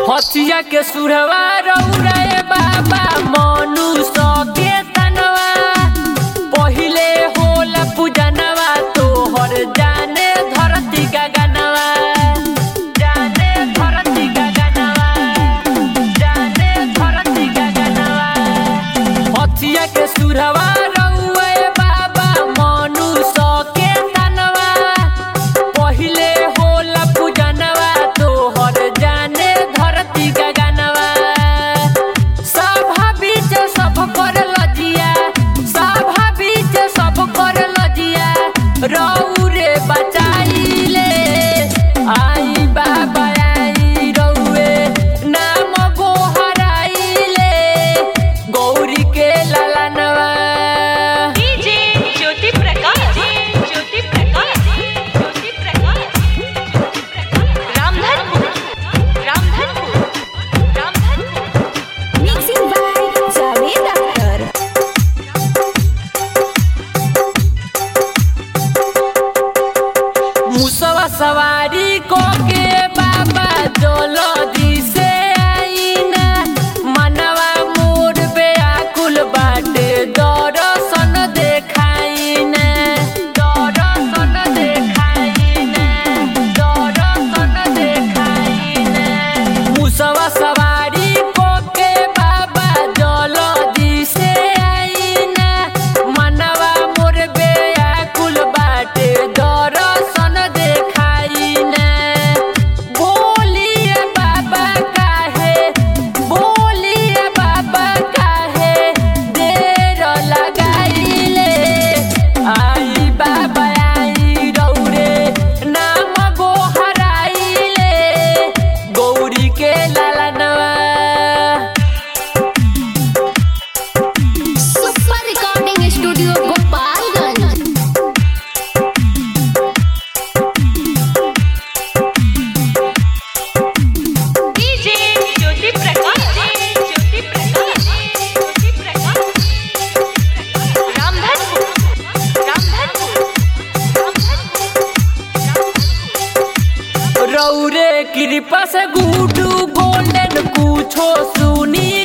हथिया के सुरवा रौरे बाबा मनुष्य के तनवा पहिले होला पूजनवा तोहर जाने धरती का गनवा जाने धरती का गनवा जाने धरती का गनवा हथिया के सुरवा रौरे बाबा मनुष्य के तनवा पहिले होला पूजनवा तोहर जाने धरती का गनवा सभा बीच सब कर लजिया सभा बीच सब कर लजिया रौरे बचाइले आई बाबा आई रौवे नाम गोहराइले गौरी के ललनवा DJ Jyoti Prakash Jyoti Prakash Jyoti Prakash Ramdhanpur Ramdhanpur Ramdhanpur mixing by Javed Akhtar. मुसवा सवारी को के बाबा जल्दी से आईना मनवा मोर बेआकुल बाटे दर्शन देखाइना दर्शन देखाइना दर्शन देखाइना मुसवा सवारी को के बाबा जल्दी से आईना मनवा मोर बेआकुल बाटे दर्शन देखाइना बोलिए बाबा काहे देर लगाइले आई बाबा आई रौरे नाम गोहराइले गौरी के ललनवा super recording studio Gopalganj. DJ Jyoti Prakash Jyoti Prakash Jyoti Prakash Ramdhanpur Ramdhanpur Ramdhanpur रौरे कृपा से गुडू गोल्डन कुछो सुनी